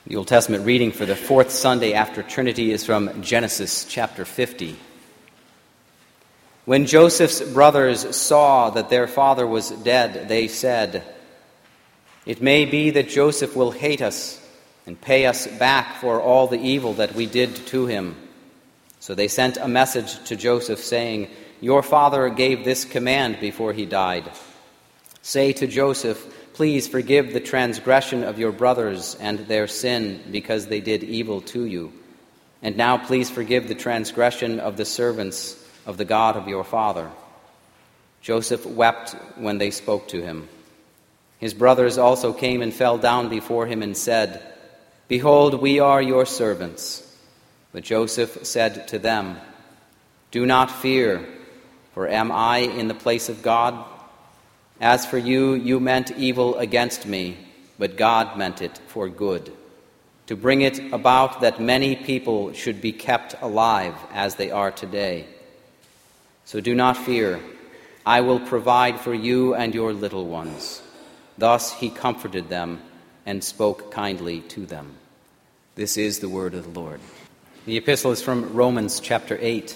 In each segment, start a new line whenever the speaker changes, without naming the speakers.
The Old Testament reading for the fourth Sunday after Trinity is from Genesis chapter 50. When Joseph's brothers saw that their father was dead, they said, "It may be that Joseph will hate us and pay us back for all the evil that we did to him." So they sent a message to Joseph saying, "Your father gave this command before he died. Say to Joseph, 'Please forgive the transgression of your brothers and their sin because they did evil to you. And now please forgive the transgression of the servants of the God of your father.'" Joseph wept when they spoke to him. His brothers also came and fell down before him and said, "Behold, we are your servants." But Joseph said to them, "Do not fear, for am I in the place of God? As for you, you meant evil against me, but God meant it for good, to bring it about that many people should be kept alive as they are today. So do not fear. I will provide for you and your little ones." Thus he comforted them and spoke kindly to them. This is the word of the Lord. The epistle is from Romans chapter 8.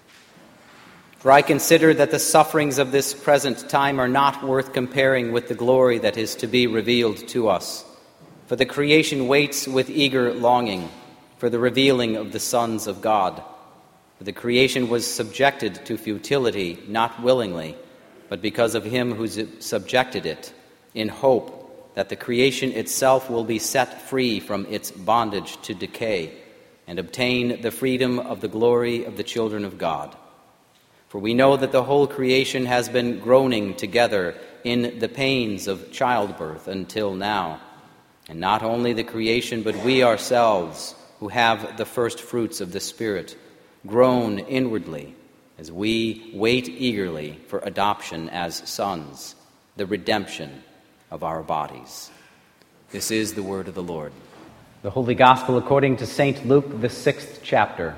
"For I consider that the sufferings of this present time are not worth comparing with the glory that is to be revealed to us. For the creation waits with eager longing for the revealing of the sons of God. For the creation was subjected to futility, not willingly, but because of him who subjected it, in hope that the creation itself will be set free from its bondage to decay and obtain the freedom of the glory of the children of God. For we know that the whole creation has been groaning together in the pains of childbirth until now. And not only the creation, but we ourselves, who have the first fruits of the Spirit, groan inwardly as we wait eagerly for adoption as sons, the redemption of our bodies." This is the word of the Lord. The Holy Gospel according to St. Luke, the 6th chapter.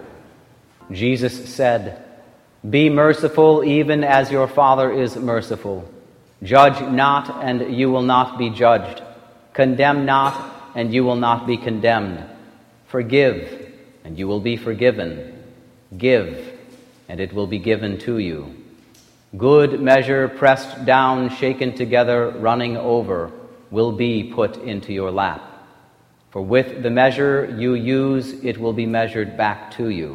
Jesus said, "Be merciful even as your Father is merciful. Judge not, and you will not be judged. Condemn not, and you will not be condemned. Forgive, and you will be forgiven. Give, and it will be given to you. Good measure, pressed down, shaken together, running over, will be put into your lap. For with the measure you use, it will be measured back to you."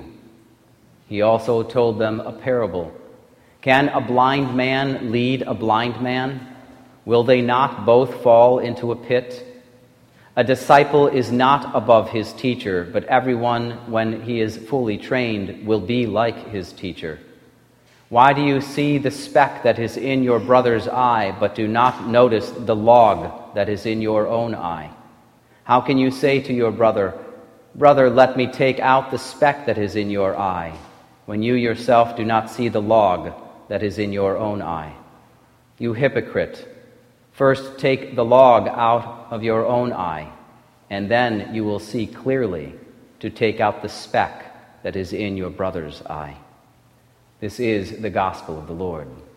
He also told them a parable. "Can a blind man lead a blind man? Will they not both fall into a pit? A disciple is not above his teacher, but everyone, when he is fully trained, will be like his teacher. Why do you see the speck that is in your brother's eye, but do not notice the log that is in your own eye? How can you say to your brother, 'Brother, let me take out the speck that is in your eye,' when you yourself do not see the log that is in your own eye? You hypocrite! First take the log out of your own eye, and then you will see clearly to take out the speck that is in your brother's eye." This is the gospel of the Lord.